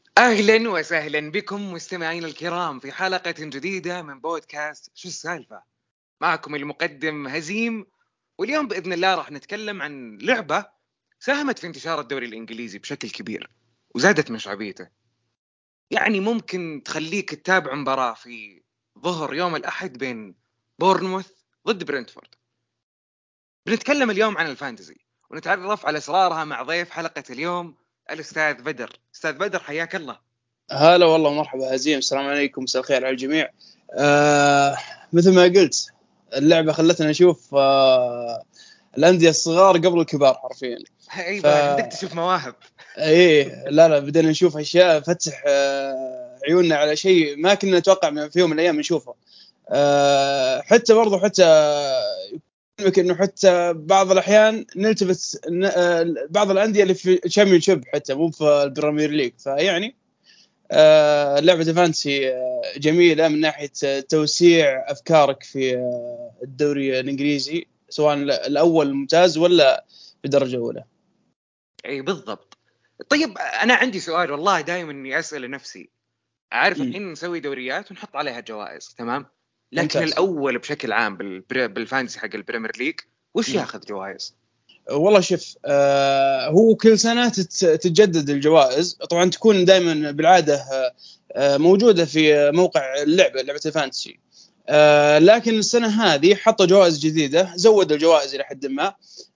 أهلا وسهلا بكم مستمعين الكرام في حلقة جديدة من بودكاست شو السالفة. معكم المقدم هزيم، واليوم بإذن الله راح نتكلم عن لعبة ساهمت في انتشار الدوري الإنجليزي بشكل كبير وزادت من شعبيته. يعني ممكن تخليك تتابع مباراة في ظهر يوم الأحد بين بورنموث ضد برنتفورد. بنتكلم اليوم عن الفانتزي ونتعرف على أسرارها مع ضيف حلقة اليوم الأستاذ بدر. أستاذ بدر حياك الله. هلا والله، مرحبا هزيم، السلام عليكم، مساء الخير على الجميع. آه مثل ما قلت، اللعبة خلتنا نشوف الأندية الصغار قبل الكبار حرفيا. ف ايوه نكتشف مواهب. ايه لا بدينا نشوف اشياء، فتح عيوننا على شيء ما كنا نتوقع في يوم من الايام نشوفه. حتى برضو حتى يمكن انه حتى بعض الاحيان نلتفت بعض الانديه اللي في الشامبيونشيب حتى مو في البريمير ليج، فيعني لعبة الفانتسي جميلة من ناحية توسيع أفكارك في الدوري الإنجليزي، سواء الأول الممتاز ولا في الدرجة الأولى. اي بالضبط. طيب انا عندي سؤال والله دائما اني اسال نفسي. عارف الحين نسوي دوريات ونحط عليها جوائز، تمام؟ لكن ممتاز. الاول بشكل عام بالفانتسي حق البريمير ليج وش مم. ياخذ جوائز؟ والله شوف، هو كل سنة تتجدد الجوائز، طبعا تكون دائما بالعادة موجودة في موقع لعبة الفانتسي. لكن السنة هذه حطوا جوائز جديدة، زود الجوائز إلى حد ما.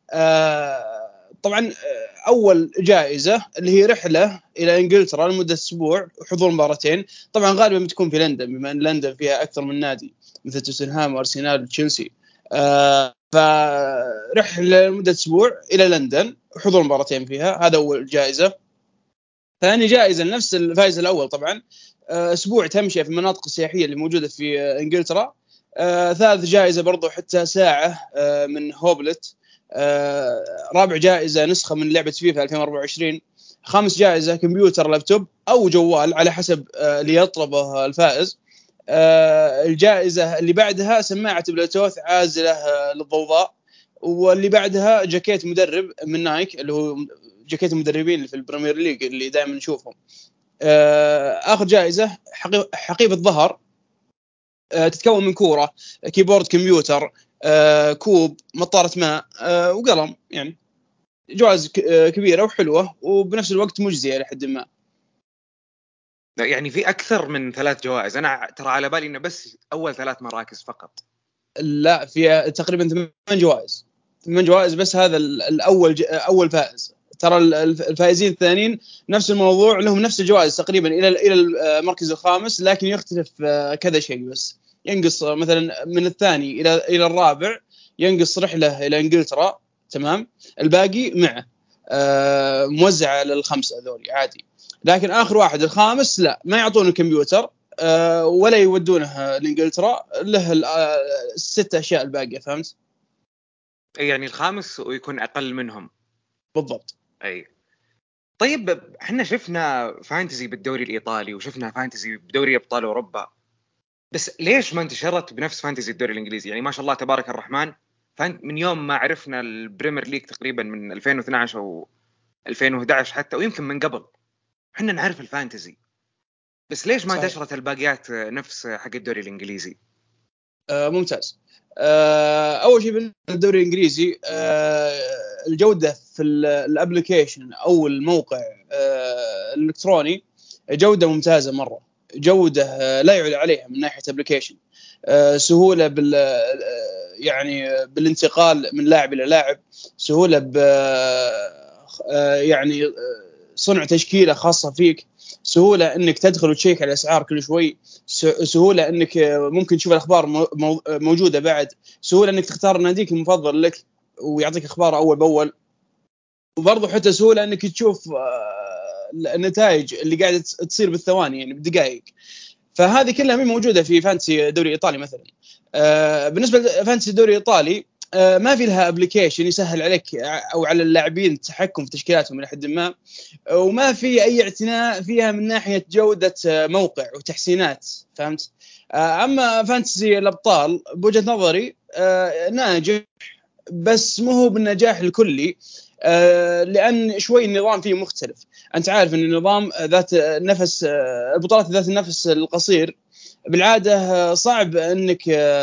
طبعا أول جائزة اللي هي رحلة إلى إنجلترا لمدة أسبوع وحضور مباراتين. طبعا غالبا بتكون في لندن، بما أن لندن فيها أكثر من نادي مثل توتنهام وأرسنال وتشيلسي. فرحلة لمدة أسبوع إلى لندن وحضور مباراتين فيها، هذا أول جائزة. ثاني جائزة نفس الفائز الأول طبعا، أسبوع تمشي في المناطق السياحية اللي موجودة في إنجلترا. ثالث جائزة برضو حتى ساعة من هوبلت. رابع جائزة نسخة من لعبة فيفا 2024. خامس جائزة كمبيوتر لابتوب أو جوال على حسب اللي يطلبه الفائز. الجائزة اللي بعدها سماعة بلوتوث عازلة للضوضاء. واللي بعدها جاكيت مدرب من نايك، اللي هو جاكيت المدربين اللي في البريمير ليج اللي دائما نشوفهم. آخر جائزة حقيبة ظهر، تتكون من كورة، كيبورد كمبيوتر، كوب، مطارة ماء، وقلم. يعني جوائز كبيرة وحلوة وبنفس الوقت مجزية لحد ما. لا يعني في اكثر من 3 جوائز، انا ترى على بالي انه بس اول 3 مراكز فقط. لا، في تقريبا 8 جوائز. 8 جوائز بس، هذا الأول أول فائز. ترى الفائزين الثانيين نفس الموضوع، لهم نفس الجوائز تقريبا إلى المركز الخامس، لكن يختلف كذا شيء بس. ينقص مثلا من الثاني إلى الرابع، ينقص رحلة إلى إنجلترا، تمام. الباقي معه موزع على الخمسة ذولي عادي. لكن آخر واحد الخامس لا، ما يعطونه الكمبيوتر ولا يودونه لإنجلترا، له الست أشياء الباقية، فهمت؟ اي يعني الخامس ويكون اقل منهم. بالضبط. اي طيب احنا شفنا فانتزي بالدوري الايطالي وشفنا فانتزي بدوري ابطال اوروبا، بس ليش ما انتشرت بنفس فانتزي الدوري الانجليزي؟ يعني ما شاء الله تبارك الرحمن، من يوم ما عرفنا البريمير ليج تقريبا من 2012 او 2011 حتى، ويمكن من قبل احنا نعرف الفانتزي، بس ليش ما صحيح. انتشرت الباقيات نفس حق الدوري الانجليزي؟ ممتاز. أول شيء بالدوري الإنجليزي، الجودة في الابليكيشن أو الموقع الإلكتروني جودة ممتازة مرة. جودة لا يعلى عليها من ناحية ابليكيشن. سهولة يعني بالانتقال من لاعب إلى لاعب. سهولة يعني صنع تشكيلة خاصة فيك. سهولة انك تدخل وتشيك على الاسعار كل شوي. سهولة انك ممكن تشوف الاخبار موجودة بعد. سهولة انك تختار ناديك المفضل لك ويعطيك اخبار اول باول. وبرضه حتى سهولة انك تشوف النتائج اللي قاعدة تصير بالثواني، يعني بالدقائق. فهذه كلها مين موجودة في فانتسي دوري ايطالي مثلا. بالنسبة لفانتسي دوري ايطالي، ما في لها ابلكيشن يسهل عليك او على اللاعبين التحكم في تشكيلاتهم الى حد ما. وما في اي اعتناء فيها من ناحيه جوده موقع وتحسينات، فهمت؟ اما فانتسي الابطال بوجهه نظري ناجح، بس مو هو بالنجاح الكلي. لأن شوي النظام فيه مختلف. أنت عارف أن النظام ذات نفس، البطولات ذات النفس القصير بالعادة صعب أنك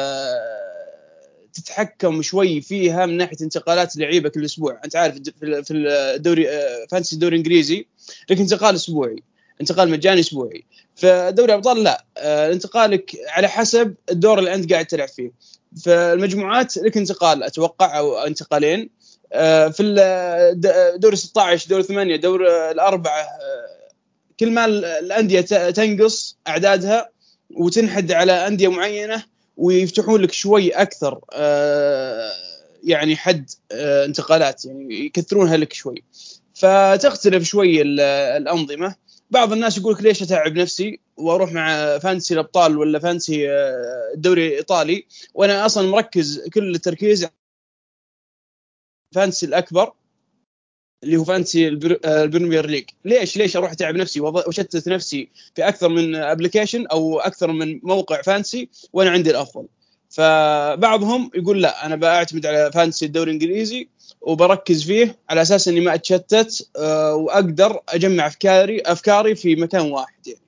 تتحكم شوي فيها من ناحية انتقالات لعيبة كل أسبوع. أنت عارف في الدوري فانتسي الدوري الإنجليزي لك انتقال أسبوعي، انتقال مجاني أسبوعي. فدوري أبطال لا، انتقالك على حسب الدور اللي أنت قاعد تلعب فيه. فالمجموعات لك انتقال أتوقع أو انتقالين. في دور 16 دور 8 دور الأربعة، كل ما الأندية تنقص أعدادها وتنحد على أندية معينة ويفتحون لك شوي أكثر يعني حد انتقالات، يعني يكثرونها لك شوي، فتختلف شوي الأنظمة. بعض الناس يقولك ليش أتعب نفسي وأروح مع فانتسي الأبطال ولا فانتسي الدوري الإيطالي وأنا أصلا مركز كل التركيز فانتسي الأكبر اللي هو فانتسي البريمير ليج. ليش اروح اتعب نفسي واشتت نفسي في اكثر من ابلكيشن او اكثر من موقع فانتسي وانا عندي الافضل؟ فبعضهم يقول لا، انا بعتمد على فانتسي الدوري الانجليزي وبركز فيه على اساس اني ما اتشتت واقدر اجمع افكاري في مكان واحد يعني.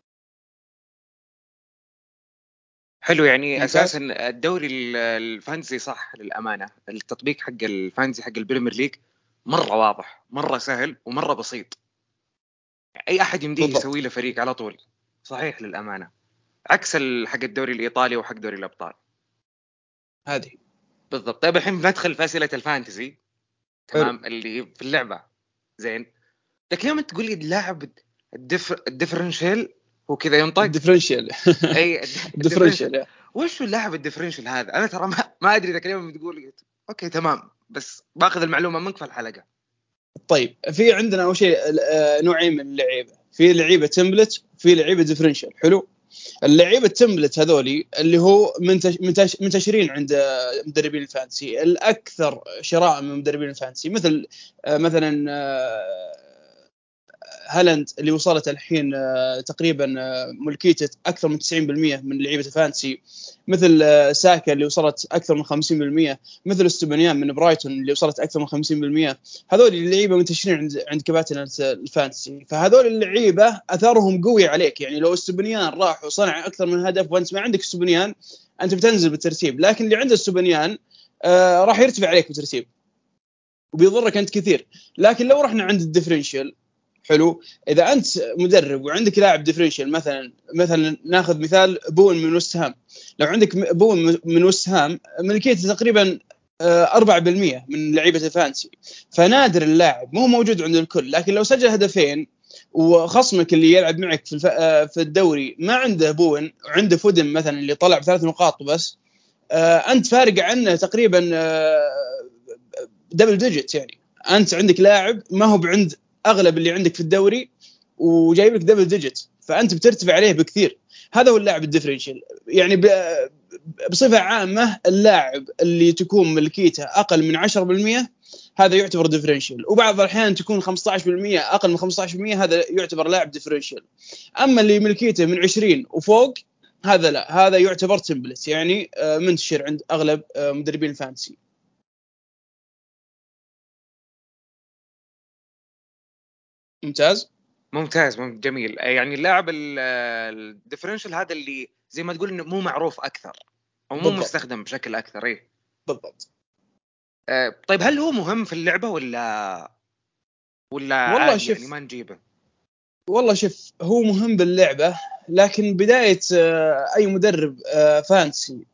حلو، يعني ممتاز. اساسا الدوري الفانتسي صح، للامانه التطبيق حق الفانتسي حق البريمير ليج مره واضح، مره سهل، ومره بسيط. اي احد يمديه بالضبط. يسوي له فريق على طول. صحيح للامانه، عكس حق الدوري الايطالي وحق دوري الابطال. هذه بالضبط. طيب الحين ندخل في اسئله الفانتسي، حلو. تمام، اللي في اللعبه. زين، لكن يوم تقول لي اللاعب الديفرنشال، هو كذا ينطق؟ الديفرنشال. اي الديفرنشال. الديفرنشال. وش اللاعب الديفرنشال هذا؟ انا ترى ما ادري اذا كلمه بتقول اوكي تمام، بس باخذ المعلومه منك في الحلقه. طيب في عندنا اول شيء نوعين من اللعيبه، في لعيبه تمبلت في لعيبه ديفرنشال. حلو. اللعيبه التمبلت هذولي اللي هو منتشرين عند مدربين الفانتسي، الاكثر شراء من مدربين الفانتسي، مثلا هالاند اللي وصلت الحين تقريبا ملكيته اكثر من 90% من لعيبه الفانتسي، مثل ساكا اللي وصلت اكثر من 50%، مثل استوبانيان من برايتون اللي وصلت اكثر من 50%. هذول اللعيبه منتشرين عند كباتن الفانتسي، فهذول اللعيبه اثرهم قوي عليك. يعني لو استوبانيان راح وصنع اكثر من هدف وانت ما عندك استوبانيان، انت بتنزل بالترتيب، لكن اللي عنده استوبانيان راح يرتفع عليك بالترتيب وبيضرك انت كثير. لكن لو رحنا عند الديفرنشال، حلو، اذا انت مدرب وعندك لاعب ديفرنشال، مثلا ناخذ مثال بون من وست هام. لو عندك بون من وست هام ملكيته تقريبا 4% من لعيبه الفانسي، فنادر اللاعب، مو موجود عند الكل. لكن لو سجل هدفين وخصمك اللي يلعب معك في الدوري ما عنده بون وعنده فودن مثلا اللي طلع ب3 نقاط بس، انت فارق عنه تقريبا دبل ديجيت. يعني انت عندك لاعب ما هو بعند اغلب اللي عندك في الدوري وجايب لك دبل ديجيت، فانت بترتفع عليه بكثير. هذا هو اللاعب الديفرنشال. يعني بصفه عامه اللاعب اللي تكون ملكيته اقل من 10% هذا يعتبر ديفرنشال، وبعض الاحيان تكون 15%، اقل من 15% هذا يعتبر لاعب ديفرنشال. اما اللي ملكيته من 20 وفوق هذا لا، هذا يعتبر تمبلت، يعني منتشر عند اغلب مدربين الفانتسي. ممتاز. ممتاز، جميل. يعني اللاعب الديفرنشال هذا اللي زي ما تقول انه مو معروف اكثر، او مو بالضبط. مستخدم بشكل اكثر. ايه. بالضبط. طيب هل هو مهم في اللعبه ولا والله عادي يعني شوف ما نجيبه؟ والله شوف هو مهم باللعبة، لكن بداية أي مدرب فانسي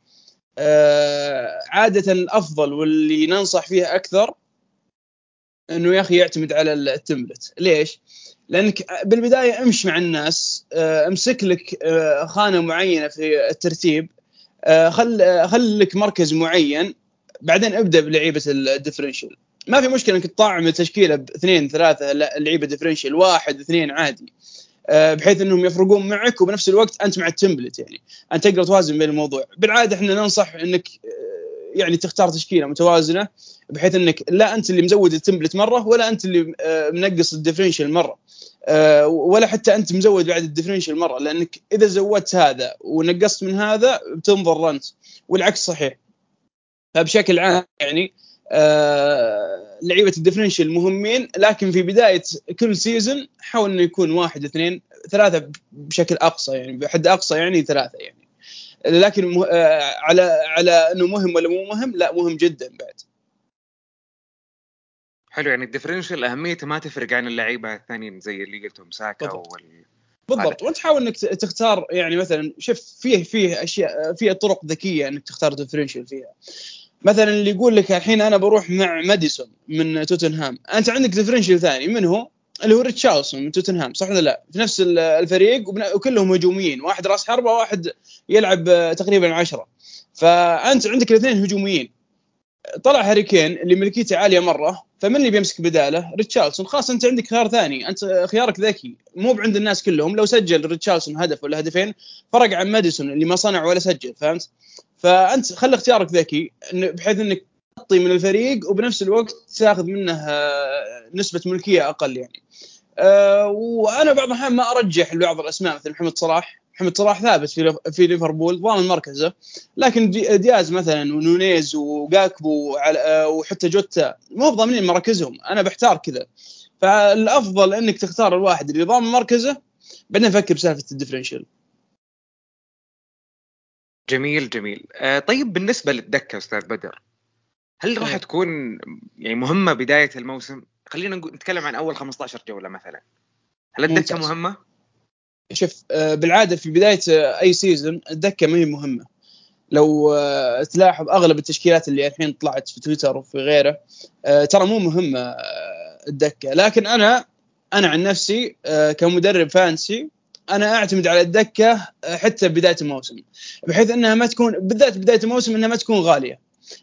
عادة الأفضل واللي ننصح فيه أكثر أنه يا أخي يعتمد على التمبلت. ليش؟ لأنك بالبداية امشي مع الناس، امسك لك خانة معينة في الترتيب، خل لك مركز معين، بعدين ابدأ بلعيبة الديفرنشال. ما في مشكلة انك تطعم التشكيلة باثنين ثلاثة لعيبة ديفرنشال، واحد اثنين عادي، بحيث انهم يفرقون معك وبنفس الوقت انت مع التمبلت، يعني انت تقدر توازن بين الموضوع. بالعاده احنا ننصح انك يعني تختار تشكيله متوازنه، بحيث انك لا انت اللي مزود التمبلت مره ولا انت اللي منقص الديفرنشال مره، ولا حتى انت مزود بعد الديفرنشال مره، لانك اذا زودت هذا ونقصت من هذا بتنضر انت، والعكس صحيح. فبشكل عام يعني لعيبه الديفرنشال مهمين، لكن في بدايه كل سيزون حاول انه يكون 1 2 3 بشكل اقصى، يعني بحد اقصى يعني 3 يعني. لكن على انه مهم ولا مو مهم، لا مهم جدا بعد. حلو، يعني الديفرنشال اهميته ما تفرق عن اللعيبه الثانيين زي اللي قلتهم ساكا بالضبط. وانت حاول انك تختار، يعني مثلا شوف فيه اشياء، فيه طرق ذكيه انك تختار ديفرنشال فيها. مثلا اللي يقول لك الحين انا بروح مع ماديسون من توتنهام، انت عندك ديفرنشال ثاني منه اللي هو ريتشارلسون من توتنهام، صح ولا لا؟ في نفس الفريق وكلهم هجوميين، واحد راس حربه واحد يلعب تقريبا 10. فانت عندك الاثنين هجوميين. طلع هاري كين اللي ملكيته عاليه مره، فمن اللي بيمسك بداله؟ ريتشارلسون. خلاص انت عندك خيار ثاني، انت خيارك ذكي مو بعند الناس كلهم. لو سجل ريتشارلسون هدف ولا هدفين فرق عن ماديسون اللي ما صنع ولا سجل، فهمت؟ فانت خلي اختيارك ذكي بحيث انك تغطي من الفريق وبنفس الوقت تاخذ منه نسبه ملكيه اقل يعني. وانا بعض الاحيان ما ارجح بعض الاسماء مثل محمد صلاح ثابت في ليفربول ضامن مركزه، لكن دياز مثلا ونونيز وجاكبو وحتى جوتا مو ضامنين مراكزهم. انا بحتار كذا، فالافضل انك تختار الواحد اللي ضامن مركزه بعدين نفكر بسالفه الديفرنشال. جميل جميل. طيب بالنسبه للدكه استاذ بدر، هل راح تكون يعني مهمه بدايه الموسم؟ خلينا نتكلم عن اول 15 جوله مثلا. هل الدكه مهمه؟ شوف، بالعاده في بدايه اي سيزون الدكه ما هي مهمه. لو تلاحظ اغلب التشكيلات اللي الحين طلعت في تويتر وفي غيره ترى مو مهمه الدكه. لكن انا عن نفسي كمدرب فانسي انا اعتمد على الدكه حتى بدايه الموسم، بحيث انها ما تكون بالذات بدايه الموسم انها ما تكون غاليه.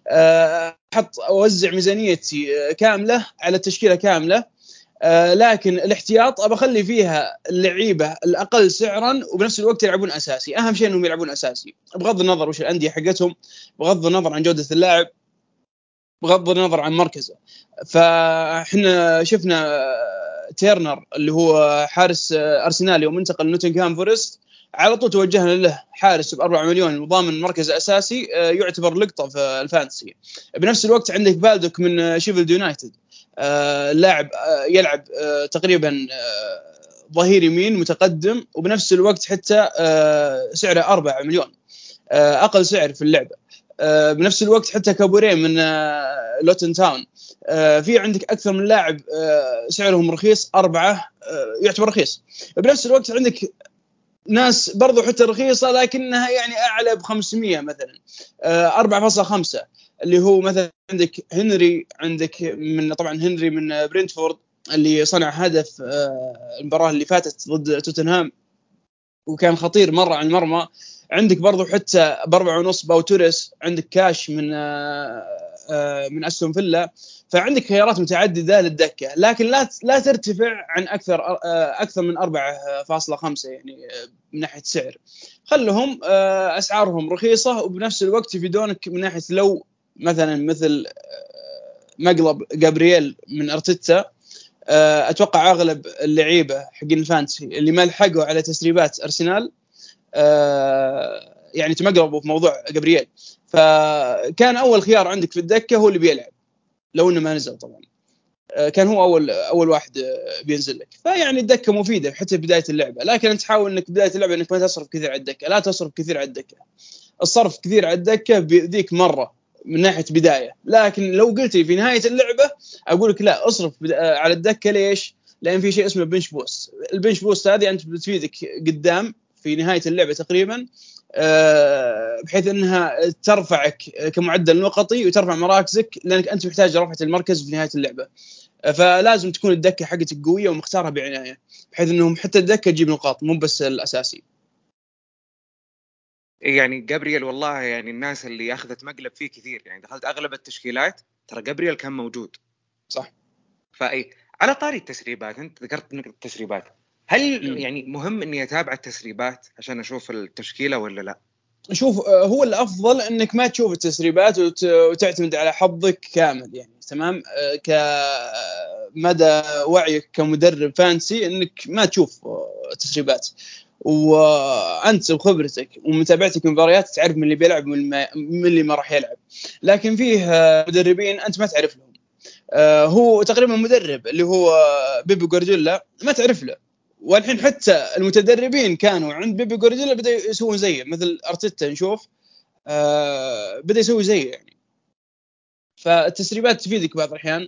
احط اوزع ميزانيتي كامله على التشكيله كامله. لكن الاحتياط ابى اخلي فيها اللعيبه الاقل سعرا وبنفس الوقت يلعبون اساسي. اهم شيء انهم يلعبون اساسي بغض النظر وش الانديه حقتهم، بغض النظر عن جوده اللاعب، بغض النظر عن مركزه. فاحنا شفنا تيرنر اللي هو حارس ارسنال يوم انتقل نوتنغهام فورست على طول توجهنا له حارس ب4 مليون وضامن مركز اساسي، يعتبر لقطه في الفانتسي. بنفس الوقت عندك بالدوك من شيفيلد يونايتد، لاعب يلعب تقريبا ظهير يمين متقدم، وبنفس الوقت حتى سعره 4 مليون، اقل سعر في اللعبه. بنفس الوقت حتى كابوري من لوتن تاون. في عندك اكثر من لاعب سعرهم رخيص، 4 يعتبر رخيص. بنفس الوقت عندك ناس برضو حتى رخيصه لكنها يعني اعلى ب500 مثلا 4.5، اللي هو مثلا عندك هنري، عندك من طبعا هنري من برينتفورد اللي صنع هدف المباراه اللي فاتت ضد توتنهام وكان خطير مره على المرمى. عندك برضو حتى ب4.5 باوتوريس، عندك كاش من أستون فيلا. فعندك خيارات متعدده للدكه، لكن لا ترتفع عن اكثر من 4.5 يعني من ناحيه سعر. خلهم اسعارهم رخيصه وبنفس الوقت يفيدونك من ناحيه لو مثل مقلب جابرييل من ارتيتا. اتوقع اغلب اللعيبه حقين الفانتسي اللي ما لحقوا على تسريبات ارسنال يعني تمقلبوا في موضوع جابرييل، فكان اول خيار عندك في الدكه هو اللي بيلعب لو انه ما نزل طبعا. كان هو اول واحد بينزل لك. فيعني الدكه مفيده حتى في بدايه اللعبه، لكن انت حاول انك بدايه اللعبه انك ما تصرف كثير على الدكه. لا تصرف كثير على الدكه، الصرف كثير على الدكه بيذيك مره من ناحيه بدايه. لكن لو قلت لي في نهايه اللعبه اقول لك لا اصرف على الدكه. ليش؟ لان في شيء اسمه بنش بوست. البنش بوست هذه انت بتفيدك قدام في نهايه اللعبه تقريبا، بحيث انها ترفعك كمعدل نقطي وترفع مراكزك، لانك انت محتاج رفعه المركز في نهايه اللعبه. فلازم تكون الدكه حقتك قويه ومختارها بعنايه، بحيث انهم حتى الدكه تجيب نقاط مو بس الاساسي. يعني جابرييل والله يعني الناس اللي اخذت مقلب فيه كثير، يعني دخلت اغلب التشكيلات ترى جابرييل كان موجود. صح. فاي على طاري التسريبات، انت ذكرت التسريبات، هل يعني مهم اني اتابع التسريبات عشان اشوف التشكيله ولا لا؟ شوف، هو الافضل انك ما تشوف التسريبات وتعتمد على حظك كامل يعني. تمام. كمدى وعيك كمدرب فانسي انك ما تشوف تسريبات. وانت بخبرتك ومتابعتك المباريات تعرف من اللي بيلعب من اللي ما راح يلعب. لكن فيه مدربين انت ما تعرف لهم. هو تقريبا مدرب اللي هو بيبي جوارديولا ما تعرف له، والحين حتى المتدربين كانوا عند بيبي جوارديولا بدأ يسوون زيه، مثل ارتيتا نشوف بدأ يسوي زيه يعني. فالتسريبات تفيدك بعض الأحيان.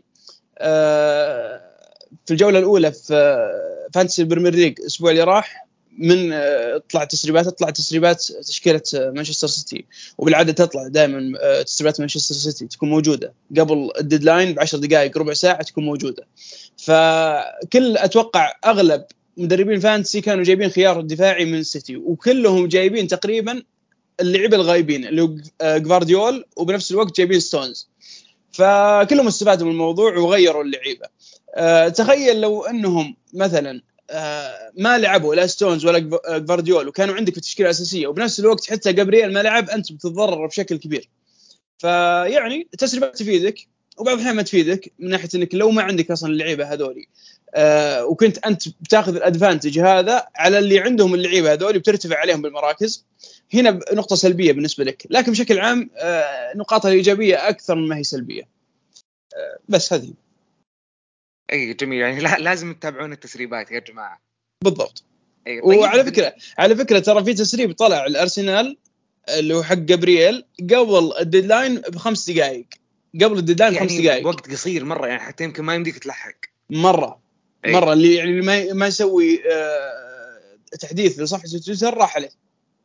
في الجولة الأولى في فانتسي بريمير ليج الأسبوع اللي راح من طلع تسريبات تشكيلة مانشستر سيتي، وبالعادة تطلع دائما تسريبات مانشستر سيتي تكون موجودة قبل الديدلاين ب10 دقائق ربع ساعة تكون موجودة. فكل أتوقع أغلب مدربين فانتسي كانوا جايبين خيار الدفاعي من سيتي، وكلهم جايبين تقريبا اللعيبة الغايبين اللي هو جوارديول، وبنفس الوقت جايبين ستونز. فكلهم استفادوا من الموضوع وغيروا اللعيبة. تخيل لو أنهم مثلا ما لعبوا لا ستونز ولا جوارديول وكانوا عندك في التشكيلة الأساسية، وبنفس الوقت حتى جابرييل ما لعب، أنت بتتضرر بشكل كبير. فيعني التسريبات تفيدك وبعض الأحيان ما تفيدك، من ناحية أنك لو ما عندك أصلا اللعيبة هذولي وكنت أنت بتاخذ الأدفانتج هذا على اللي عندهم اللعيبة هذولي بترتفع عليهم بالمراكز، هنا نقطة سلبية بالنسبة لك. لكن بشكل عام نقاطها الإيجابية أكثر مما هي سلبية. بس هذه. اي جميل، يعني لازم تتابعون التسريبات يا جماعه. بالضبط. اي طيب. وعلى فكره ترى في تسريب طلع الارسنال اللي هو حق جابرييل قبل الديدلاين ب5 دقائق، قبل الديدلاين يعني ب5 دقائق، وقت قصير مره، يعني حتى يمكن ما يمديك تلحق مره اللي يعني ما يسوي تحديث لصفحه تويتر راح عليه.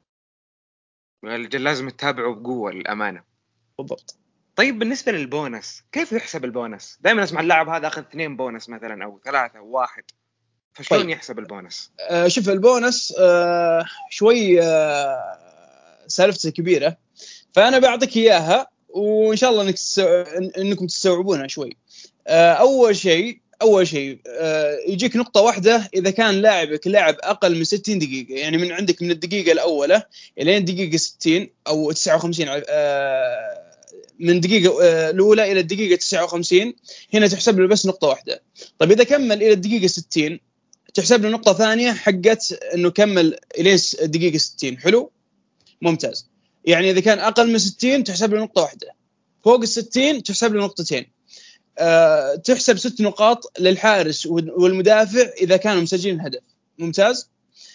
لازم تتابعه بقوه للامانه. بالضبط. طيب بالنسبه للبونس، كيف يحسب البونس؟ دائما اسمع اللاعب هذا اخذ 2 بونس مثلا او 3 او 1، فشلون طيب يحسب البونس؟ شوف البونس شوي سالفته كبيره، فانا بعطيك اياها وان شاء الله انكم تستوعبونها شوي. اول شيء يجيك نقطه واحده اذا كان لاعبك لعب اقل من 60 دقيقه، يعني من عندك من الدقيقه الاولى الى الدقيقه 60 او 59 من الدقيقه الاولى الى الدقيقه 59 هنا تحسب له بس نقطه واحده. طيب اذا كمل الى الدقيقه 60 تحسب له نقطه ثانيه حقت انه كمل الى الدقيقه 60. حلو ممتاز. يعني اذا كان اقل من 60 تحسب له نقطه واحده، فوق ال60 تحسب له نقطتين. تحسب 6 نقاط للحارس والمدافع اذا كانوا مسجلين هدف. ممتاز.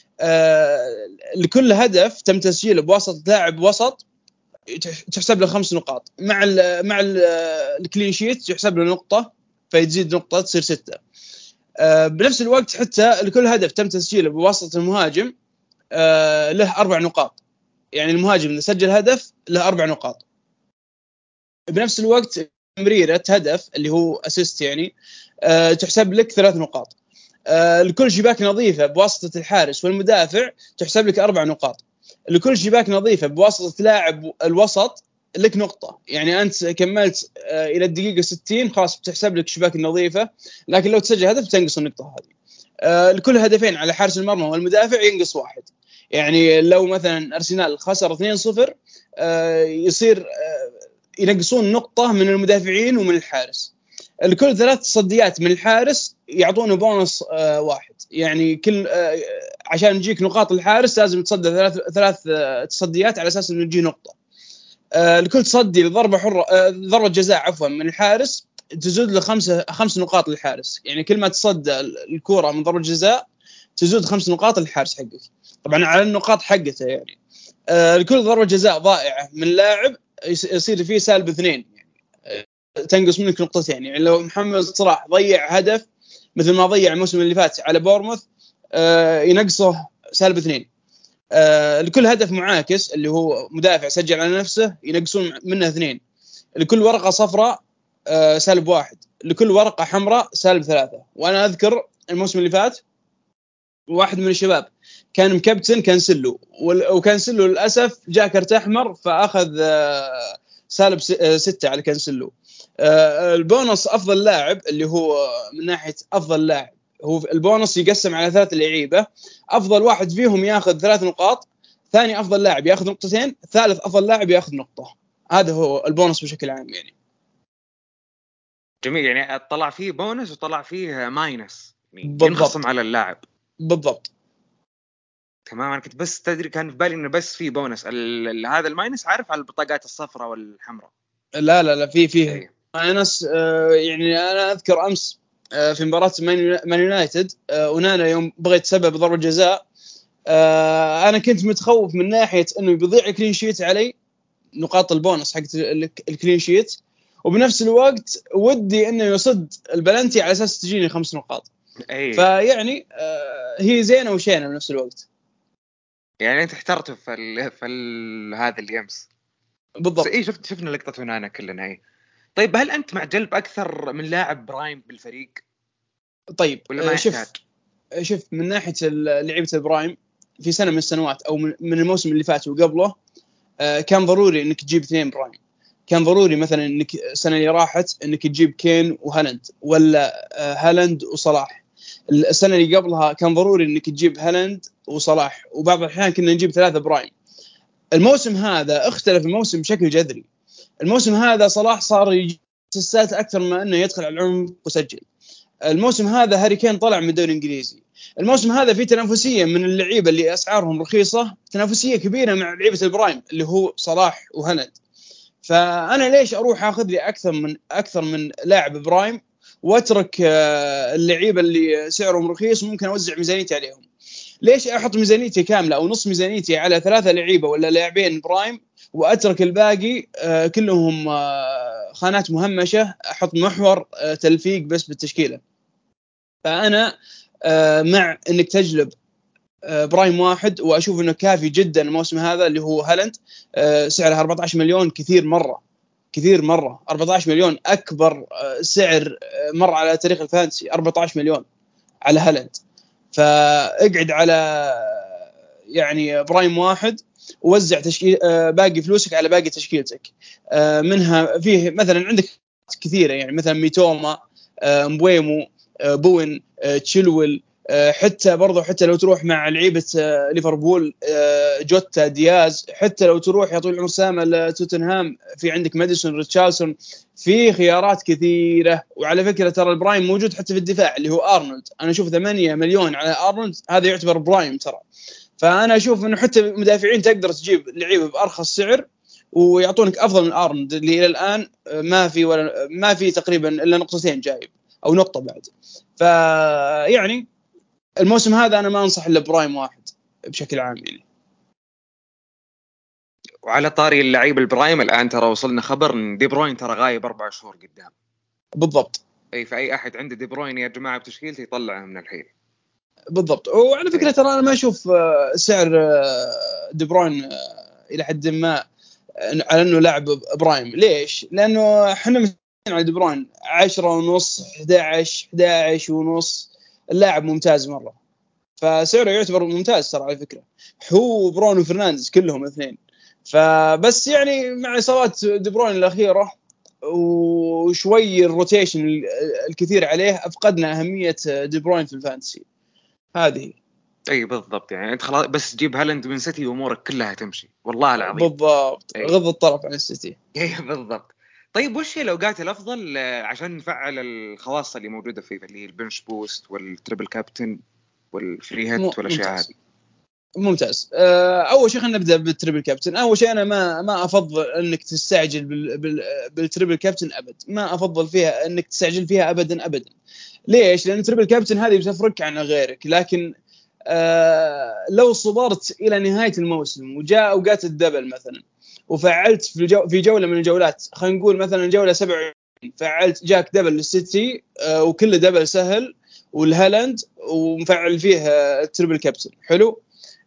لكل هدف تم تسجيله بواسطه لاعب وسط تحسب له 5 نقاط، مع الكلين شيت يحسب له نقطه فيزيد نقطه تصير 6. بنفس الوقت حتى لكل هدف تم تسجيله بواسطه المهاجم له 4 نقاط، يعني المهاجم اللي سجل هدف له 4 نقاط. بنفس الوقت تمريرة هدف اللي هو اسيست يعني تحسب لك 3 نقاط. لكل شباك نظيفة بواسطة الحارس والمدافع تحسب لك 4 نقاط. لكل شباك نظيفة بواسطة لاعب الوسط لك نقطة، يعني أنت كملت إلى الدقيقة 60 خلاص بتحسب لك شباك النظيفة، لكن لو تسجل هدف تنقص النقطة هذه. لكل هدفين على حارس المرمى والمدافع ينقص 1. يعني لو مثلا أرسنال خسر 2-0 يصير ينقصون نقطة من المدافعين ومن الحارس. لكل 3 تصديات من الحارس يعطونه بونص 1. يعني كل عشان يجيك نقاط الحارس لازم تصدى 3 تصديات على أساس إنه يجي نقطة. لكل تصدي لضربة حرة ضربة جزاء عفوا من الحارس تزود له 5 نقاط للحارس. يعني كل ما تصدى الكرة من ضربة جزاء تزود 5 نقاط للحارس حقك، طبعا على النقاط حقته يعني. لكل ضربة جزاء ضائعة من لاعب يصير فيه -2، يعني تنقص منك نقطتين. يعني لو محمد صلاح ضيع هدف مثل ما ضيع الموسم اللي فات على بورموث ينقصه -2. لكل هدف معاكس اللي هو مدافع سجل على نفسه ينقصون منه 2. لكل ورقة صفراء -1. لكل ورقة حمراء -3. وأنا أذكر الموسم اللي فات واحد من الشباب كان مكابتن كانسلو، وكانسلو للأسف جاء كرت أحمر فأخذ -6 على كانسلو. البونص أفضل لاعب اللي هو من ناحية أفضل لاعب هو البونص يقسم على 3 لعيبة، أفضل واحد فيهم يأخذ 3 نقاط، ثاني أفضل لاعب يأخذ نقطتين، ثالث أفضل لاعب يأخذ نقطة. هذا هو البونص بشكل عام يعني. جميل، يعني طلع فيه بونس وطلع فيه ماينس، يعني بالضبط. ينخصم على اللاعب. بالضبط. تمام. انا كنت بس تدري كان في بالي انه بس في بونس هذا الماينس عارف على البطاقات الصفراء والحمراء. لا فيه اي ماينس. يعني انا اذكر امس في مباراه مان يونايتد، ونانا يوم بغيت سبب ضربه جزاء، انا كنت متخوف من ناحيه انه بيضيع الكلين شيت علي، نقاط البونص حقت الكلين شيت، وبنفس الوقت ودي انه يصد البلنتي على اساس تجيني 5 نقاط. اي. فيعني هي زينه وشينه بنفس الوقت. يعني انت احترته هذا اللي امس. بس اي بالضبط. شفنا لقطه هنا كلنا. اي. طيب هل انت مع جلب اكثر من لاعب برايم بالفريق طيب ولا ما يحتاج؟ شوف من ناحيه لعيبه البرايم في سنه من السنوات او من الموسم اللي فات وقبله، كان ضروري انك تجيب 2 برايم. كان ضروري مثلا انك السنه اللي راحت انك تجيب كين وهالاند، ولا هالاند وصلاح. السنه اللي قبلها كان ضروري انك تجيب هالاند وصلاح، وبعض الاحيان كنا نجيب 3 برايم. الموسم هذا اختلف الموسم بشكل جذري. الموسم هذا صلاح صار يجيب اسيستات اكثر ما انه يدخل على العمق وسجل. الموسم هذا هاري كين طلع من الدوري الانجليزي. الموسم هذا في تنافسيه من اللعيبه اللي اسعارهم رخيصه، تنافسيه كبيره مع لعيبه البرايم اللي هو صلاح وهالاند. فانا ليش اروح اخذ لي اكثر من لاعب برايم واترك اللعيبه اللي سعرهم رخيص وممكن اوزع ميزانيتي عليهم؟ ليش احط ميزانيتي كامله او نص ميزانيتي على 3 لعيبه ولا لاعبين برايم، واترك الباقي كلهم خانات مهمشه، احط محور تلفيق بس بالتشكيله؟ فانا مع انك تجلب برايم واحد، واشوف انه كافي جدا الموسم هذا اللي هو هالاند. سعره 14 مليون، كثير مره 14 مليون اكبر سعر مر على تاريخ الفانتسي. 14 مليون على هالاند. فاقعد على يعني برايم واحد، ووزع تشكيل باقي فلوسك على باقي تشكيلتك. منها فيه مثلا عندك كثيره، يعني مثلا ميتوما، مبويمو، بوين، تشيلويل، حتى لو تروح مع لعيبه ليفربول، جوتا، دياز، حتى لو تروح يا طويل العمر سامة لتوتنهام في عندك ماديسون، ريتشارلسون. في خيارات كثيره. وعلى فكره ترى البرايم موجود حتى في الدفاع اللي هو ارنولد. انا اشوف 8 مليون على ارنولد هذا يعتبر برايم ترى. فانا اشوف انه حتى مدافعين تقدر تجيب لعيبه بارخص سعر ويعطونك افضل من ارنولد اللي الى الان ما في تقريبا الا نقطتين جايب او نقطه بعد. فيعني الموسم هذا انا ما انصح الا برايم واحد بشكل عام يعني. وعلى طاري اللعيب البرايم، الان ترى وصلنا خبر ان دي بروين ترى غايب 4 شهور قدام. بالضبط. اي، فاي احد عنده دي بروين يا جماعه بتشكيلته يطلعه من الحين. بالضبط. وعلى فكره ترى انا ما اشوف سعر دي بروين الى حد ما على انه لاعب برايم. ليش؟ لانه احنا متعودين على دي بروين 10 ونص، 11 ونص. اللاعب ممتاز مره، فسعره يعتبر ممتاز ترى على فكره. هو برونو فرنانديز كلهم اثنين. فبس يعني مع اصابات دي بروين الاخيره وشوي الروتيشن الكثير عليه، افقدنا اهميه دي بروين في الفانتسي هذه. اي بالضبط. يعني انت خلاص بس تجيب هالاند من سيتي وامورك كلها تمشي والله العظيم. بالضبط، اي. غض الطرف عن السيتي. اي بالضبط. طيب وش هي الاوقات الافضل عشان نفعل الخواص اللي موجوده فيه، اللي هي البنش بوست والتريبل كابتن والفري هيت والاشياء هذه؟ ممتاز. اول شيء خلينا نبدا بالتريبل كابتن. اول شيء انا ما افضل انك تستعجل بالتريبل كابتن ابد. ما افضل فيها انك تستعجل فيها ابدا. ليش؟ لان التريبل كابتن هذه بتفرق عن غيرك. لكن لو صبرت الى نهايه الموسم وجاء اوقات الدبل مثلا، وفعلت في جوله من الجولات، خلينا نقول مثلا جوله 27، فعلت جاك دبل للسيتي وكل دبل سهل والهالاند ومفعل فيه التريبل كابتن حلو،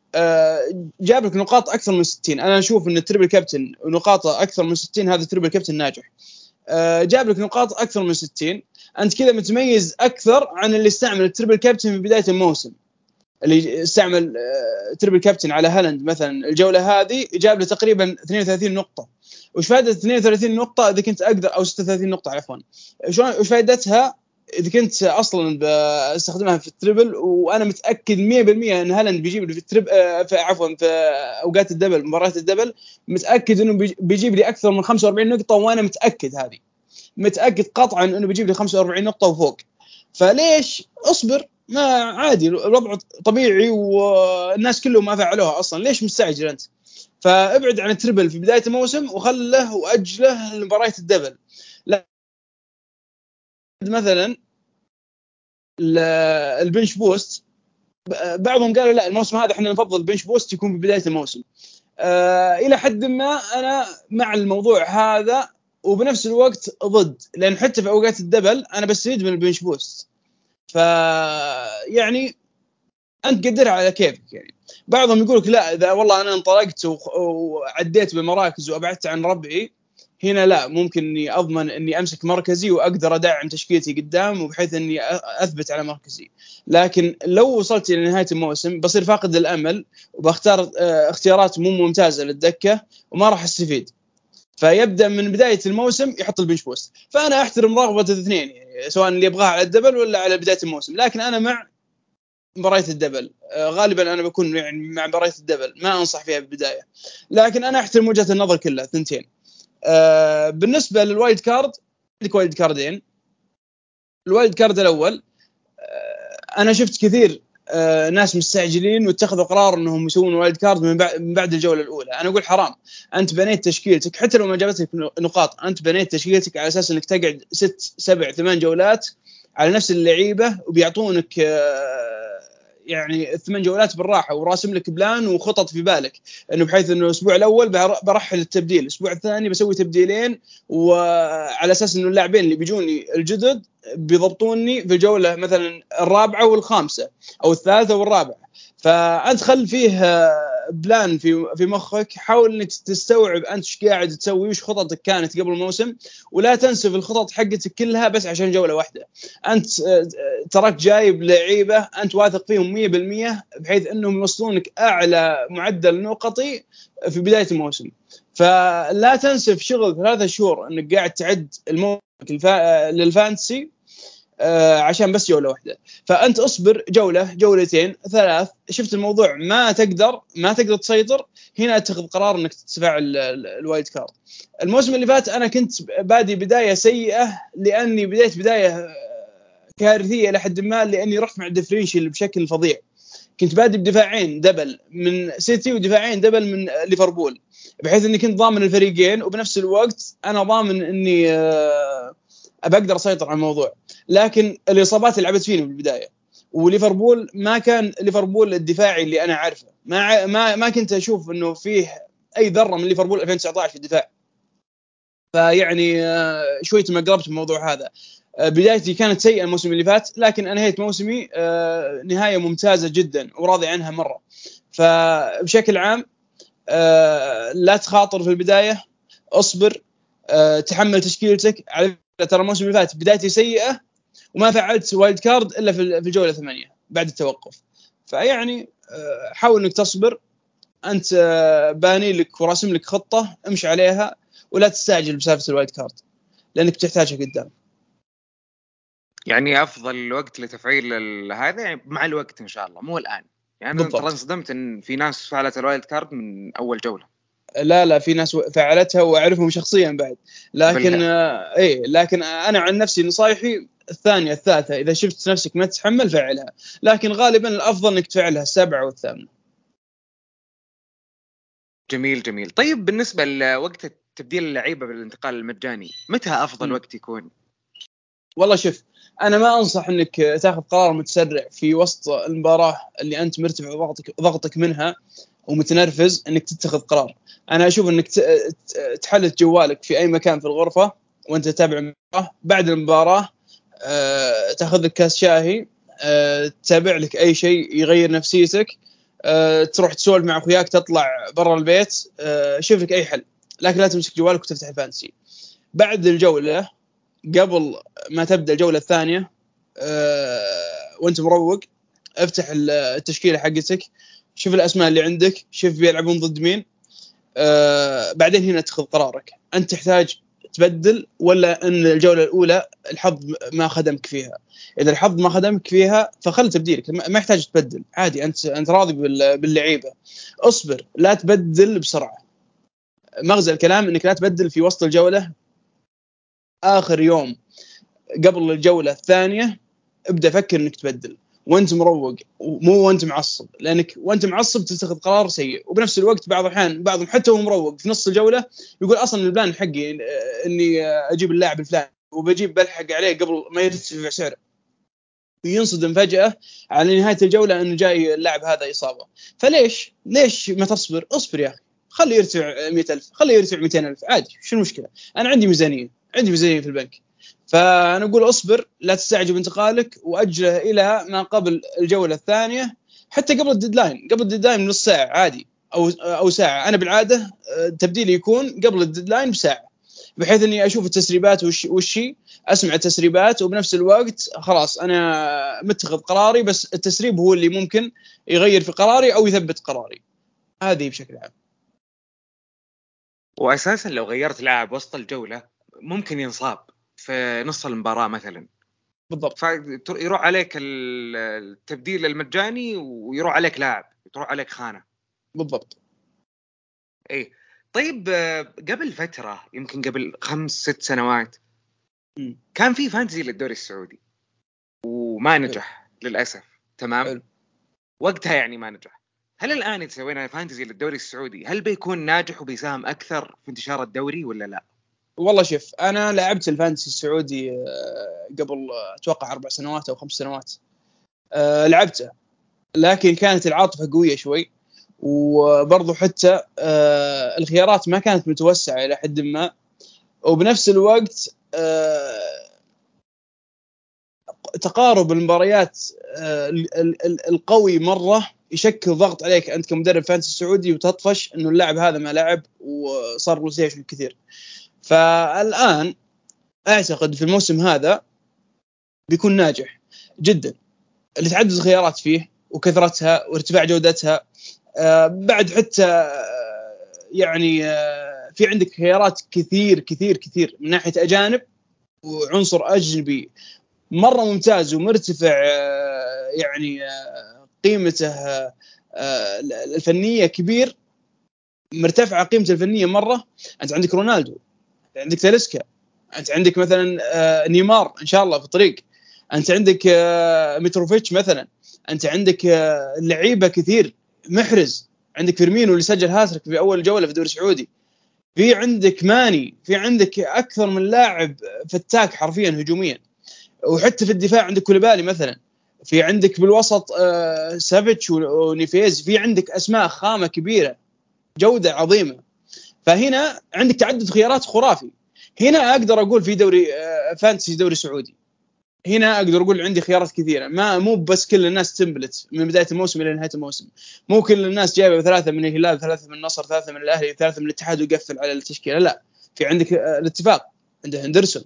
جاب لك نقاط اكثر من 60. انا اشوف ان التريبل كابتن نقاطه اكثر من 60 هذا التريبل كابتن ناجح. جاب لك نقاط اكثر من 60، انت كذا متميز اكثر عن اللي استعمل التريبل كابتن في بدايه الموسم. اللي استعمل تريبل كابتن على هالاند مثلا الجوله هذه جاب له تقريبا 32 نقطه. وش فائده 32 نقطه اذا كنت اقدر، او 36 نقطه عفوا، وش فائدتها اذا كنت اصلا بستخدمها في التريبل وانا متاكد 100% ان هالاند بيجيب لي في التريب في اوقات الدبل، مباريات الدبل، متاكد انه بيجيب لي اكثر من 45 نقطه، وانا متاكد قطعا انه بيجيب لي 45 نقطه وفوق. فليش؟ اصبر ما عادي الوضع طبيعي والناس كلهم ما فعلوها اصلا، ليش مستعجل انت؟ فابعد عن التربل في بدايه الموسم وخله واجله لمباراه الدبل. لا مثلا البنش بوست، بعضهم قالوا لا الموسم هذا احنا نفضل البنش بوست يكون في بدايه الموسم. الى حد ما انا مع الموضوع هذا، وبنفس الوقت ضد، لان حتى في اوقات الدبل انا بستفيد من البنش بوست. ف يعني انت قدرها على كيفك. يعني بعضهم يقولك لا اذا والله انا انطلقت وعديت بالمراكز وابعدت عن ربعي، هنا لا، ممكن اني اضمن اني امسك مركزي واقدر ادعم تشكيلتي قدام وبحيث اني اثبت على مركزي. لكن لو وصلت الى نهايه الموسم بصير فاقد الامل وبختار اختيارات مو ممتازه للدكه وما راح استفيد. فيبدا من بدايه الموسم يحط البنش بوست. فانا احترم رغبه الاثنين، يعني سواء اللي يبغاها على الدبل ولا على بدايه الموسم، لكن انا مع مباريات الدبل. غالبا انا بكون يعني مع مباريات الدبل، ما انصح فيها بالبدايه، لكن انا احترم وجهه النظر كلها ثنتين. بالنسبه للوايلد كارد، عندك وايلد كاردين. الوايلد كارد الاول، انا شفت كثير ناس مستعجلين واتخذوا قرار انهم يسوون وايلد كارد من بعد الجوله الاولى. انا اقول حرام، انت بنيت تشكيلتك حتى لو ما جابتك نقاط، انت بنيت تشكيلتك على اساس انك تقعد 6 7 8 جولات على نفس اللعيبه وبيعطونك يعني 8 جولات بالراحه، وراسم لك بلان وخطط في بالك انه بحيث انه الاسبوع الاول برحل التبديل، الاسبوع الثاني بسوي تبديلين، وعلى اساس انه اللاعبين اللي بيجوني الجدد بيضبطوني في الجوله مثلا الرابعه والخامسه او الثالثه والرابعه. فانت خل فيه بلان في مخك، حاول انك تستوعب انت ايش قاعد تسوي وش خططك كانت قبل الموسم، ولا تنسف الخطط حقتك كلها بس عشان جوله واحده. انت تراك جايب لعيبه انت واثق فيهم 100% بحيث انهم يوصلونك اعلى معدل نقطي في بدايه الموسم. فلا تنسف شغل 3 شهور انك قاعد تعد الموسم للفانتسي عشان بس جوله واحده. فانت اصبر جوله جولتين 3، شفت الموضوع ما تقدر تسيطر، هنا اتخذ قرار انك تفعل الوايلد كارد. الموسم اللي فات انا كنت بادي بدايه سيئه، لاني بدايه كارثيه لحد ما، لاني رحت مع الديفرنشال بشكل فظيع. كنت بادي بدفاعين دبل من سيتي ودفاعين دبل من ليفربول، بحيث اني كنت ضامن الفريقين وبنفس الوقت انا ضامن اني بقدر اسيطر على الموضوع. لكن الاصابات اللي لعبت فيني بالبدايه، وليفربول ما كان ليفربول الدفاعي اللي انا عارفه، ما كنت اشوف انه فيه اي ذره من ليفربول 2019 في الدفاع. فيعني شوي تمقربت الموضوع هذا. بدايتي كانت سيئه الموسم اللي فات، لكن انهيت موسمي نهايه ممتازه جدا وراضي عنها مره. فبشكل عام لا تخاطر في البدايه، اصبر، تحمل تشكيلتك. على ترى الموسم اللي فات بدايتي سيئه وما فعلت وايلد كارد الا في الجوله 8 بعد التوقف. فيعني حاول انك تصبر. انت باني لك وراسم لك خطه امشي عليها، ولا تستعجل بسالفه الوايلد كارد لانك بتحتاجها قدام. يعني افضل وقت لتفعيل هذا يعني مع الوقت ان شاء الله، مو الان. يعني انا ترى بالضبط. انصدمت ان في ناس فعلت الوايلد كارد من اول جوله. لا في ناس فعلتها واعرفهم شخصيا بعد، لكن بالله. لكن انا عن نفسي نصايحي الثانيه الثالثه، اذا شفت نفسك ما تتحمل فعلها، لكن غالبا الافضل انك تفعلها 7 والثامنه. جميل جميل. طيب بالنسبه لوقت تبديل اللعيبه بالانتقال المجاني، متى افضل وقت يكون؟ والله شوف، انا ما انصح انك تاخذ قرار متسرع في وسط المباراه اللي انت مرتفع ضغطك منها ومتنرفز انك تتخذ قرار. انا اشوف انك تحلت جوالك في اي مكان في الغرفه وانت تتابع المباراه. بعد المباراه تاخذ لك كاس شاهي، تتابع لك اي شيء يغير نفسيتك، تروح تسولف مع اخوياك، تطلع برا البيت، شوف لك اي حل، لكن لا تمسك جوالك وتفتح الفانسي. بعد الجوله قبل ما تبدا الجوله الثانيه وانت مروق، افتح التشكيله حقتك، شوف الاسماء اللي عندك، شوف بيلعبون ضد مين. بعدين هنا تاخذ قرارك، انت تحتاج تبدل ولا ان الجوله الاولى الحظ ما خدمك فيها. اذا الحظ ما خدمك فيها فخل تبديلك، ما يحتاج تبدل عادي، انت راضي باللعيبه. اصبر، لا تبدل بسرعه. مغزى الكلام انك لا تبدل في وسط الجوله، اخر يوم قبل الجوله الثانيه ابدا فكر انك تبدل. وانت مروق ومو وانت معصب، لانك وانت معصب تتخذ قرار سيء، وبنفس الوقت بعض الاحيان بعضهم حتى هو مروق في نص الجوله يقول اصلا البلان حقي اني اجيب اللاعب الفلاني وبجيب بلحق عليه قبل ما يرتفع سعره، وينصدم فجأة على نهاية الجولة أنه جاي اللاعب هذا إصابة. فليش ما تصبر؟ اصبر يا أخي، خليه يرتفع 100,000، خليه يرتفع 200,000 عادي، شو المشكلة؟ أنا عندي ميزانية في البنك. فأنا أقول اصبر، لا تستعجل بانتقالك، وأجله إلى ما قبل الجولة الثانية، حتى قبل الديدلاين نص ساعة عادي أو ساعة. أنا بالعادة تبديلي يكون قبل الديدلاين بساعة، بحيث اني اشوف التسريبات وشي اسمع التسريبات، وبنفس الوقت خلاص انا متخذ قراري، بس التسريب هو اللي ممكن يغير في قراري او يثبت قراري. هذه بشكل عام. واساسا لو غيرت لاعب وسط الجوله ممكن ينصاب في نص المباراه مثلا، بالضبط فيروح عليك التبديل المجاني ويروح عليك لاعب، يروح عليك خانه. بالضبط. ايه. طيب قبل فتره يمكن قبل 5-6 سنوات كان في فانتزي للدوري السعودي وما نجح للاسف. تمام. حلو. وقتها يعني ما نجح. هل الان إذا سوينا فانتزي للدوري السعودي هل بيكون ناجح وبيساهم اكثر في انتشار الدوري ولا لا؟ والله شوف، انا لعبت الفانتسي السعودي قبل اتوقع 4 سنوات او 5 سنوات. لعبته، لكن كانت العاطفه قويه شوي، وبرضو حتى الخيارات ما كانت متوسعه الى حد ما، وبنفس الوقت تقارب المباريات القوي مرة يشكل ضغط عليك أنت كمدرب فانتسي سعودي، وتطفش إنه اللاعب هذا ما لعب وصار روتيشن كثير. فالآن أعتقد في الموسم هذا بيكون ناجح جدا، اللي تعدد الخيارات فيه وكثرتها وارتفاع جودتها. بعد حتى يعني في عندك خيارات كثير كثير كثير من ناحية أجانب وعنصر أجنبي مرة ممتاز ومرتفع، يعني قيمته الفنية كبير، مرتفعة قيمته الفنية مرة. أنت عندك رونالدو، أنت عندك تاليسكا، أنت عندك مثلا نيمار إن شاء الله في الطريق، أنت عندك متروفيتش مثلا، أنت عندك لعيبة كثير، محرز، عندك فيرمينو اللي سجل هاتريك في أول جولة في الدوري السعودي، في عندك ماني، في عندك أكثر من لاعب فتاك حرفيا هجوميا. وحتى في الدفاع عندك كوليبالي مثلا، في عندك بالوسط سافيتش ونيفيز، في عندك أسماء خامة كبيرة، جودة عظيمة. فهنا عندك تعدد خيارات خرافي. هنا أقدر أقول في دوري فانتسي دوري سعودي، هنا أقدر أقول عندي خيارات كثيرة، مو بس كل الناس تمبلت من بداية الموسم إلى نهاية الموسم، مو كل الناس جايبة 3 من الهلال، 3 من النصر، 3 من الأهلي، 3 من الاتحاد ويقفل على التشكيلة. لا، في عندك الاتفاق، عنده هندرسون،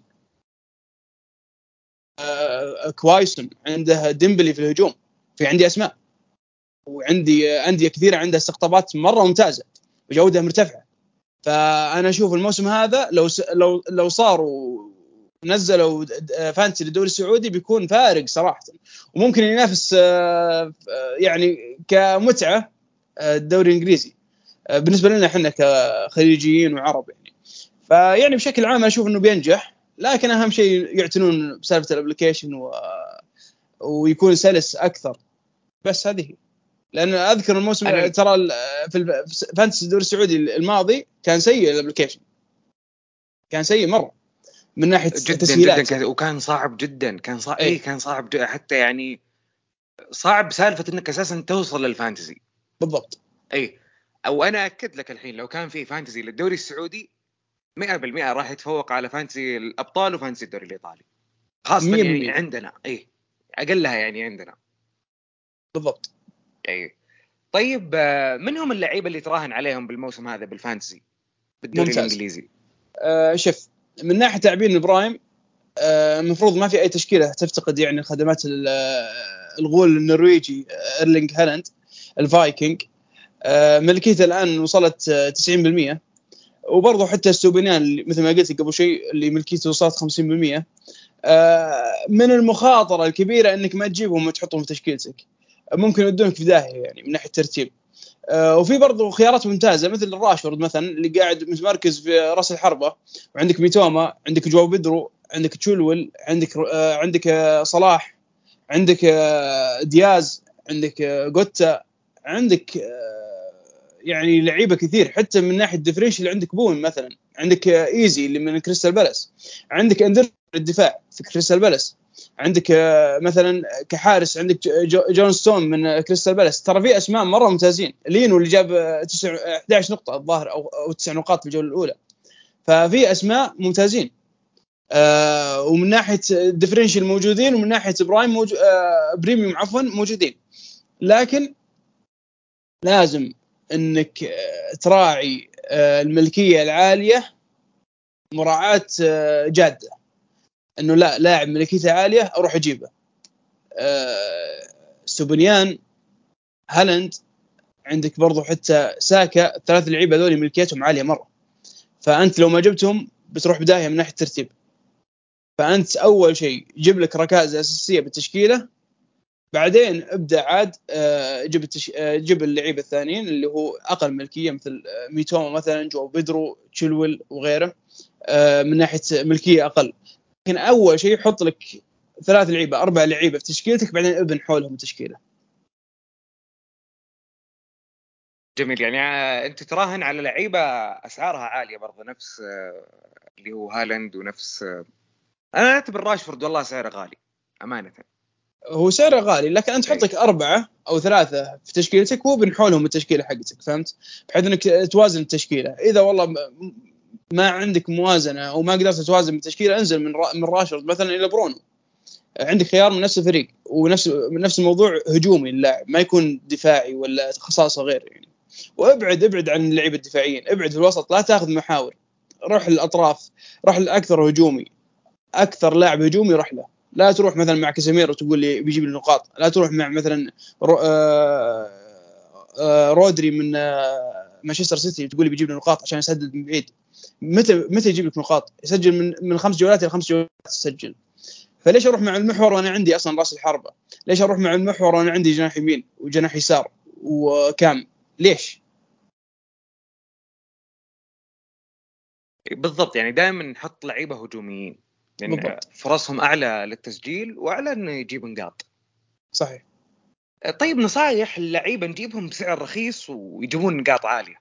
كوايسون، عنده ديمبلي في الهجوم، في عندي أسماء، وعندي أندية كثيرة عندها استقطابات مرة ممتازة وجودة مرتفعة. فأنا أشوف الموسم هذا لو صاروا نزلوا فانتسي للدوري السعودي بيكون فارق صراحة، وممكن ينافس يعني كمتعة الدوري الإنجليزي بالنسبة لنا احنا كخليجيين وعرب يعني. فيعني بشكل عام أشوف إنه بينجح، لكن أهم شيء يعتنون بسالفة الابليكيشن ويكون سلس أكثر. بس هذه، لأن أذكر الموسم ترى في فانتسي الدوري السعودي الماضي كان سيء، الابليكيشن كان سيء مرة من ناحية التسهيلات جدا، وكان صعب جدا، كان صعب. أي. كان صعب حتى يعني صعب سالفة إنك أساسا توصل للفانتزي. بالضبط. أي. أو أنا أكد لك الحين لو كان في فانتزي للدوري السعودي 100% راح يتفوق على فانتزي الأبطال وفانتزي الدوري الإيطالي، خاصة يعني 100%. عندنا. أي. أقلها يعني عندنا. بالضبط. أي. طيب من هم اللعيبة اللي تراهن عليهم بالموسم هذا بالفانتزي بالدوري ممتاز. الإنجليزي؟ شوف، من ناحية لاعبين البرايم المفروض ما في أي تشكيلة تفتقد يعني خدمات الغول النرويجي إيرلينغ هالاند الفايكنج. ملكيته الآن وصلت 90%، وبرضه حتى السوبينيان مثل ما قلت قبل شيء اللي ملكيته وصلت 50%. من المخاطرة الكبيرة أنك ما تجيبهم وتحطهم في تشكيلتك، ممكن يودونك في داهية يعني من ناحية الترتيب. وفي برضو خيارات ممتازة مثل الراشفورد مثلا اللي قاعد متمركز في رأس الحربة، وعندك ميتوما، عندك جواو بيدرو، عندك تشولول، عندك صلاح، عندك دياز، عندك جوتا، عندك يعني لعيبه كثير. حتى من ناحيه الديفرنشال عندك بون مثلا، عندك ايزي اللي من كريستال بالاس، عندك اندر الدفاع في كريستال بالاس، عندك مثلا كحارس عندك جون ستون من كريستال بالاس. ترى في اسماء مره ممتازين. لينو اللي جاب 11 نقطه الظاهر او 9 نقاط في الجوله الاولى. ففي اسماء ممتازين. ومن ناحيه الديفرنشال موجودين، ومن ناحيه برايم بريميوم عفوا موجودين. لكن لازم انك تراعي الملكيه العاليه، مراعاه جاده، انه لا لاعب ملكيته عاليه اروح اجيبه. سوبنيان، هالاند، عندك برضو حتى ساكا، الثلاث لعيبه هذول ملكيتهم عاليه مره. فانت لو ما جبتهم بتروح بدايه من ناحيه الترتيب. فانت اول شيء جيب لك ركائز اساسيه بالتشكيله، بعدين ابدا عاد جيب اللعيبه الثانيين اللي هو اقل ملكيه، مثل ميتوما مثلا، جو بيدرو، تشيلويل وغيره، من ناحيه ملكيه اقل. لكن اول شيء حط لك 3 لعيبه 4 لعيبه في تشكيلتك، بعدين ابن حولهم التشكيله. جميل. يعني انت تراهن على لعيبه اسعارها عاليه برضه، نفس اللي هو هالاند، ونفس انا اعتبر راشفورد والله سعره غالي امانه. هو سعره غالي، لكن انت تحط لك 4 أو 3 في تشكيلتك وابن حولهم التشكيله حقتك، فهمت؟ بحيث انك توازن التشكيله. اذا والله ما عندك موازنه او ما قدرت توازن بالتشكيله، انزل من راشفورد مثلا الى برونو. عندك خيار من نفس الفريق ونفس الموضوع هجومي، اللاعب ما يكون دفاعي ولا خصاصه غير يعني. ابعد عن اللعيبه الدفاعيين، ابعد في الوسط، لا تاخذ محاور، روح للاطراف، روح الاكثر هجومي، اكثر لاعب هجومي روح له. لا تروح مثلا مع كازيميرو تقول لي بيجيب لي نقاط، لا تروح مع مثلا رودري من مانشستر سيتي تقول لي بيجيب لي نقاط عشان يسدد من بعيد. متى يجيب لك نقاط؟ يسجل من 5 جولات الى 5 جولات تسجل. فليش اروح مع المحور وانا عندي اصلا راس الحربه؟ ليش اروح مع المحور وانا عندي جناح يمين وجناح يسار وكام؟ ليش؟ بالضبط، يعني دائما نحط لعيبه هجوميين لان بالضبط، فرصهم اعلى للتسجيل واعلى انه يجيب نقاط. صحيح. طيب نصايح اللعيبه نجيبهم بسعر رخيص ويجيبون نقاط عاليه؟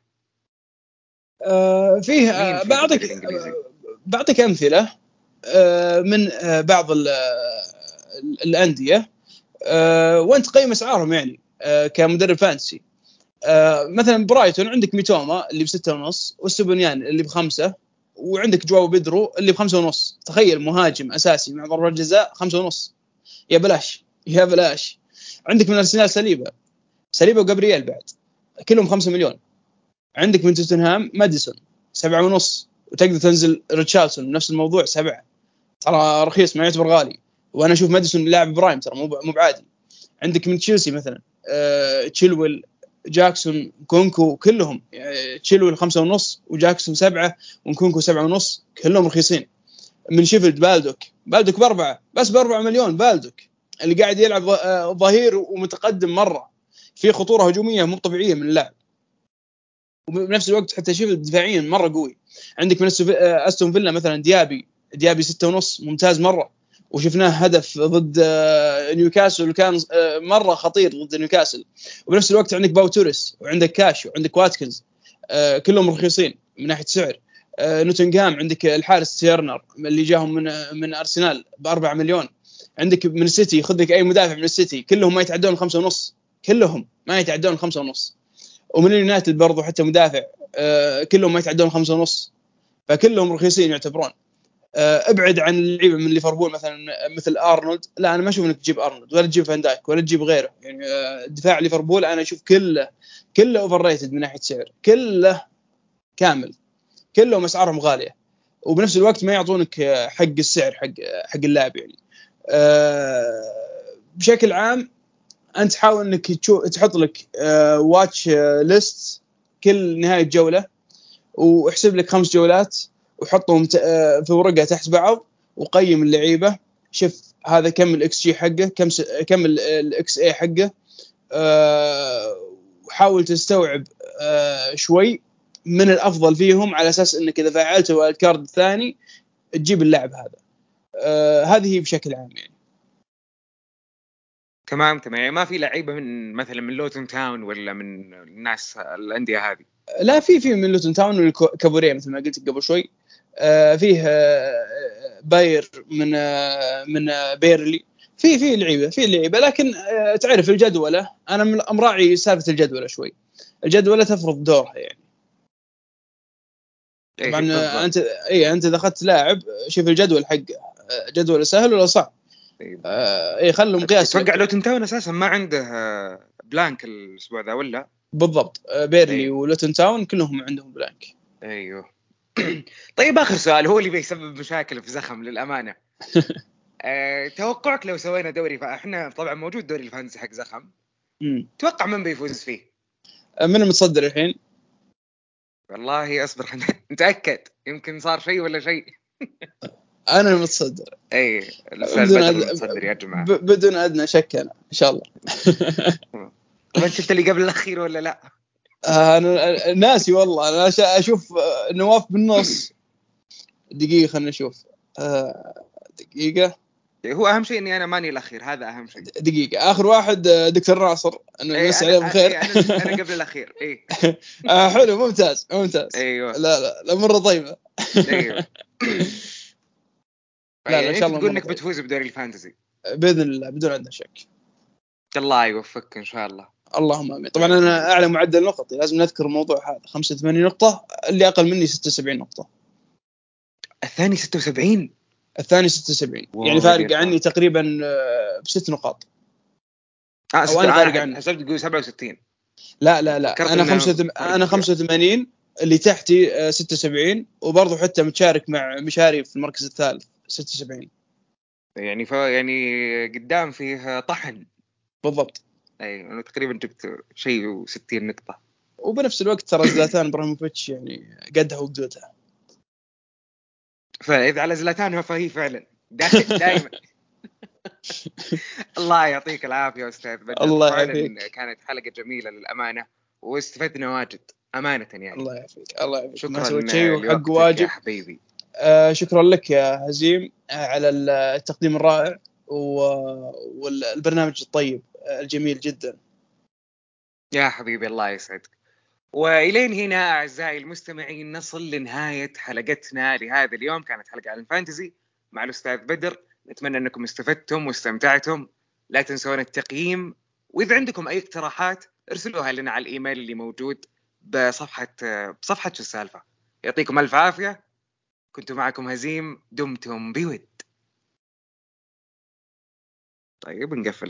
فيه مين في الدوري الانجليزي؟ بعطيك امثله من بعض الانديه، وانت قيم اسعارهم يعني كمدرب فانتسي. مثلا برايتون عندك ميتوما اللي ب6.5، والسوبنيان اللي ب5، وعندك جواو بيدرو اللي ب5.5. تخيل مهاجم اساسي مع ضربات جزاء 5.5، يا بلاش يا بلاش. عندك من ارسنال سليبا وجابرييل بعد، كلهم 5 مليون. عندك من توتنهام ماديسون 7.5، وتقدر تنزل ريتشارلسون نفس الموضوع 7. ترى رخيص، ما يعتبر غالي. وانا اشوف ماديسون لاعب برايم، ترى مو بعادي. عندك من تشيلسي مثلا تشيلويل، جاكسون، كونكو، كلهم تشيلويل 5.5 وجاكسون 7 وكونكو 7.5، كلهم رخيصين. من شيفيلد بالدوك ب4، بس ب4 مليون. بالدوك اللي قاعد يلعب ظهير ومتقدم مره، في خطوره هجوميه مو طبيعيه من اللاعب، وبنفس الوقت حتى شيفيلد دفاعيا مره قوي. عندك من استون فيلا مثلا ديابي 6.5، ممتاز مره، وشفناه هدف ضد نيوكاسل وكان مره خطير ضد نيوكاسل. وبنفس الوقت عندك باو توريس، وعندك كاش، وعندك واتكنز، كلهم رخيصين من ناحيه سعر. نوتنغهام عندك الحارس تيرنر اللي جاهم من ارسنال ب4 مليون. عندك من السيتي خذ لك اي مدافع من السيتي، كلهم ما يتعدون 5.5، كلهم ما يتعدون 5.5. ومن اليونايتد برضو حتى مدافع كلهم ما يتعدون 5.5، فكلهم رخيصين يعتبرون. ابعد عن اللعيبه من ليفربول مثلا مثل ارنولد. لا انا ما اشوف انك تجيب ارنولد ولا تجيب فان دايك ولا تجيب غيره يعني. دفاع ليفربول انا اشوف كله اوفر ريتد من ناحيه سعر، كله كامل، كلهم اسعارهم غاليه، وبنفس الوقت ما يعطونك حق السعر حق اللاعب يعني. بشكل عام انت حاول انك تحط لك واتش ليست كل نهايه جوله، واحسب لك 5 جولات وحطهم في ورقه تحت بعض، وقيم اللعيبه. شوف هذا كم الاكس جي حقه، كم الاكس اي حقه. وحاول تستوعب شوي من الافضل فيهم، على اساس انك اذا فعلته الكارد الثاني تجيب اللاعب هذا. هذه بشكل عام يعني. تمام يعني ما في لعيبه من مثلا من لوتون تاون ولا من الناس الانديه هذه؟ لا، في من لوتون تاون والكابوريا مثل ما قلت قبل شوي. فيه باير من بيرلي. في لعيبه لكن تعرف الجدولة، انا مراعي سالفه الجدولة شوي. الجدولة تفرض دورها يعني. طبعا بالضبط. انت اذا اخذت لاعب شوف الجدول حقه، جدول سهل ولا صعب. خلوا مقياس اتوقع لك. لوتون تاون اساسا ما عنده بلانك الاسبوع ذا ولا؟ بالضبط، بيرلي أيوه. ولوتون تاون كلهم عندهم بلانك. ايوه. طيب اخر سؤال هو اللي بيسبب مشاكل في زخم للامانه. توقعك لو سوينا دوري، فاحنا طبعا موجود دوري الفانتسي حق زخم، توقع من بيفوز فيه؟ من المتصدر الحين؟ والله اصبر نتاكد، يمكن صار شيء ولا شيء. انا المتصدر. اي الاستاذ بدر المتصدر يا جماعه. بدون ادنى شك انا ان شاء الله. طب انت شفت اللي قبل الاخير ولا لا؟ انا ناسي والله. انا اشوف نواف بالنص. دقيقه خلينا نشوف. دقيقه. هو اهم شيء اني انا ماني الاخير، هذا اهم شيء. دقيقه، اخر واحد دكتور ناصر، انه نمسي عليه بخير. انا قبل الاخير. اي حلو، ممتاز. ايوه لا مره طيبه. ايوه. لا ان يعني شاء انت الله تقول مره انك طيبه بتفوز بدوري الفانتزي؟ باذن الله بدون ادنى شك. الله يوفقك ان شاء الله. اللهم امين. طبعا انا اعلى معدل نقطي، لازم نذكر الموضوع هذا، 85 نقطه. اللي اقل مني 76 نقطه. الثاني 76؟ الثاني 76، يعني فارق عني تقريبا ب6 نقاط. او انا فارق عنه. حسبت تقول 67. لا انا 85. اللي تحتي 76، وبرضه حتى متشارك مع مشاري في المركز الثالث 76. يعني يعني قدام فيه طحن. بالضبط. اي انا تقريبا جبت شيء و60 نقطه. وبنفس الوقت ترى زلاتان ابراهيموفيتش يعني قدها وقدودها. فاذا على زلاتان فهي فعلا دائما. الله يعطيك العافيه استاذ بدر، الله فعلا يعافيك. كانت حلقه جميله للامانه، واستفدنا واجد امانه يعني. الله يعافيك الله يعافيك. شكرا ما سويت شيء وحق لوقتك يا واجب. حبيبي. شكرا لك يا هزيم على التقديم الرائع والبرنامج الطيب الجميل جدا. يا حبيبي الله يسعدك. وإلين هنا أعزائي المستمعين نصل لنهاية حلقتنا لهذا اليوم. كانت حلقة عن الفانتزي مع الأستاذ بدر. نتمنى أنكم استفدتم واستمتعتم. لا تنسون التقييم، وإذا عندكم أي اقتراحات ارسلوها لنا على الإيميل اللي موجود بصفحة شو السالفة. يعطيكم ألف عافية. كنت معكم هزيم، دمتم بود. طيب نقفل.